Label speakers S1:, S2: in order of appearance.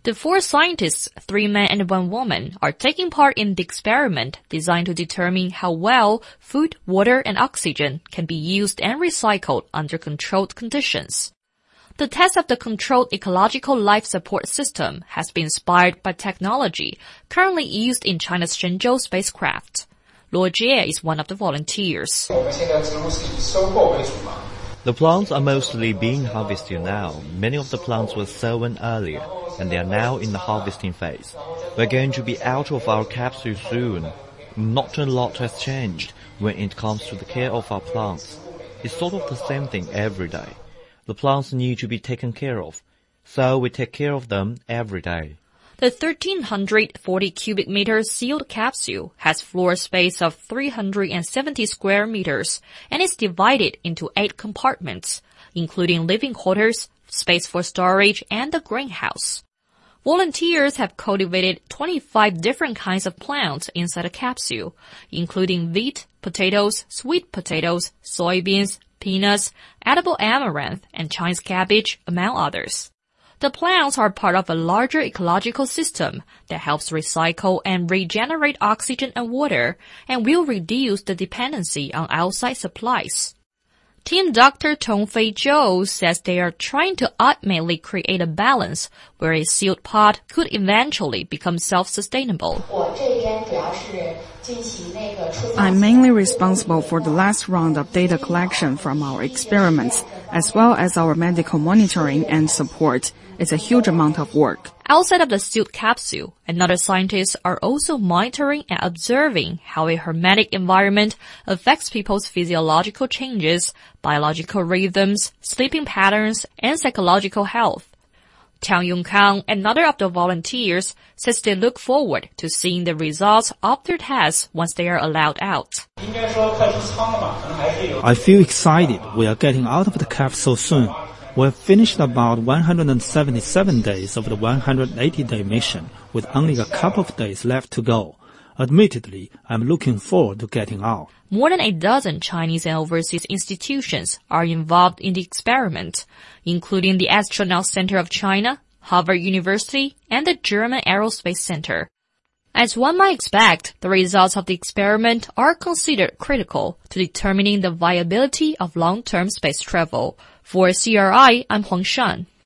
S1: The 4 scientists, 3 men and 1 woman, are taking part in the experiment designed to determine how well food, water, and oxygen can be used and recycled under controlled conditions. The test of the controlled ecological life support system has been inspired by technology currently used in China's Shenzhou spacecraft. Luo Jie is one of the volunteers.
S2: The plants are mostly being harvested now. Many of the plants were sown earlier, and they are now in the harvesting phase. We're going to be out of our capsule soon. Not a lot has changed when it comes to the care of our plants. It's sort of the same thing every day. The plants need to be taken care of, so we take care of them every day.
S1: The 1,340 cubic meter sealed capsule has floor space of 370 square meters and is divided into 8 compartments, including living quarters, space for storage, and the greenhouse. Volunteers have cultivated 25 different kinds of plants inside the capsule, including wheat, potatoes, sweet potatoes, soybeans, peanuts, edible amaranth, and Chinese cabbage, among others. The plants are part of a larger ecological system that helps recycle and regenerate oxygen and water and will reduce the dependency on outside supplies. Team Dr. Tongfei Zhou says they are trying to ultimately create a balance where a sealed pot could eventually become self-sustainable.
S3: I'm mainly responsible for the last round of data collection from our experiments, as well as our medical monitoring and support. It's a huge amount of work.
S1: Outside of the sealed capsule, another scientists are also monitoring and observing how a hermetic environment affects people's physiological changes, biological rhythms, sleeping patterns, and psychological health. Tiang Yongkang, another of the volunteers, says they look forward to seeing the results of their tests once they are allowed out.
S4: I feel excited. We are getting out of the capsule soon. We have finished about 177 days of the 180-day mission, with only a couple of days left to go. Admittedly, I'm looking forward to getting out.
S1: More than a dozen Chinese and overseas institutions are involved in the experiment, including the Astronaut Center of China, Harvard University, and the German Aerospace Center. As one might expect, the results of the experiment are considered critical to determining the viability of long-term space travel. For CRI, I'm Huang Shan.